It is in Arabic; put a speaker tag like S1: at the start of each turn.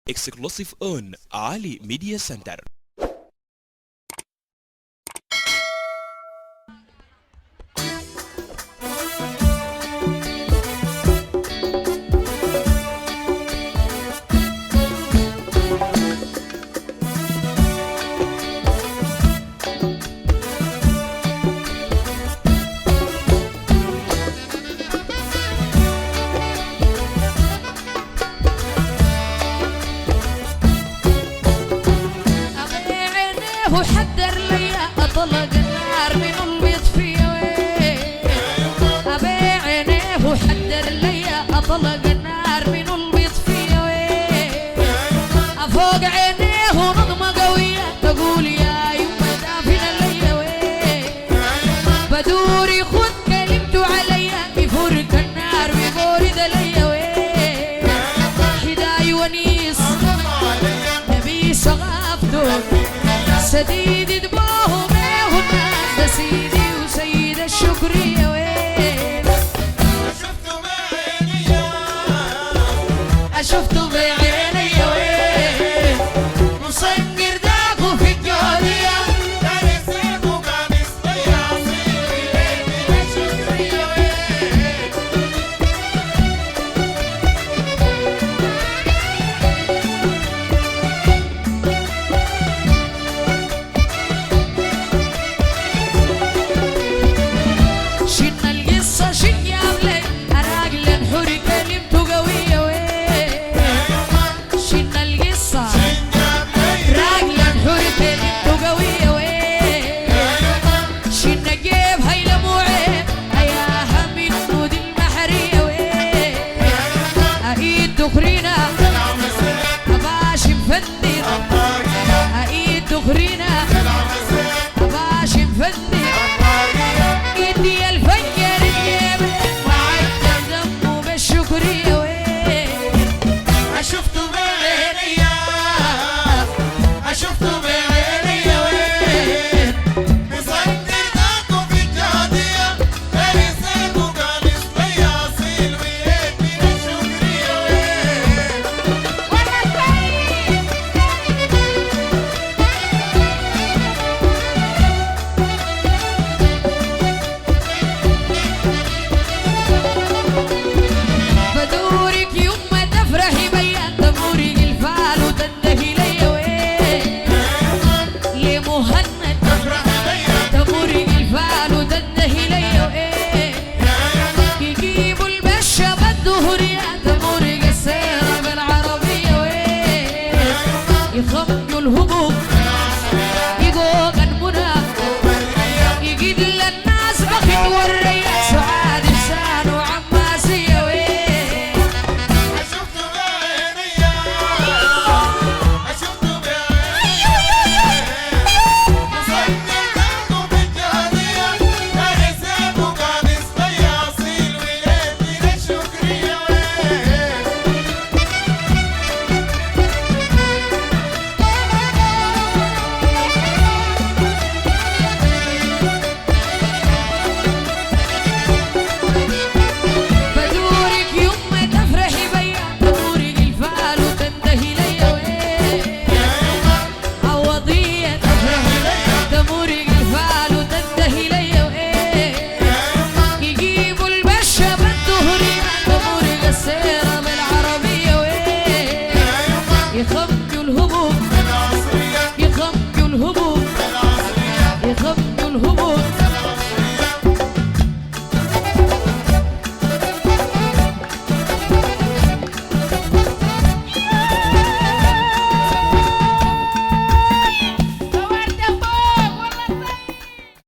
S1: exclusive on Ali Media Center.
S2: وحذر لي اطلق النار من المطفيه ابي عينيه وحذر لي اطلق النار من المطفيه افوق عينيه ونظمه قويه تقول يا يما دافن لي بدور يخد كلمته علي يفرك النار ويبورد لي حداي ونيس نبي صغافته سديد دموعهم والناس ده سيدي وسيد الشكرية وين
S3: شفته بعيني
S2: شفته بعيني وين مصنقر داكو في الجودية
S3: كان يسيب وكان يصيح عصير من الشكرية وين
S2: شلنا القصة شن يا بلي أراق لنحور كلمته قوية وين شلنا القصة راق لنحور كلمته قوية وين شلنا جيب هاي لموعين هياها من نود المحرية وين أعيد دخرينا أباش مفندر أعيد دخرينا أباش مفندر إني الفجر الجيب وعدت دمه بالشكرية وين
S3: شفته بعيني شفته بعيني وين مصدر داكو في الجهادية كان يسيب وكان يصيح عصير وين من الشكرية وين
S2: بدورك يوم ما تفرحي بيا تموري الفال وتندهي لي وين لمهند تموري الفال وتندهي لي وين يجيبوا المشى بالدهرية تموري السيرة بالعربية وين يخمجوا الهموم يقوق المنى يجيد للناس بخت والريا سعاد لسان وعماسية وين
S3: شفته بعيني شفته بعيني مصدر داكو في الجهادية كان يسيب وكان يصيح عصير وين من الشكرية وين
S2: بدورك يوم ما تفرحي بيا تموري الفال وتندهي لي وين عوضية تموري الفال وتندهي لي وين يجيبوا المشى بالدهرية تموري السيرة بالعربية وين يخمجوا الهموم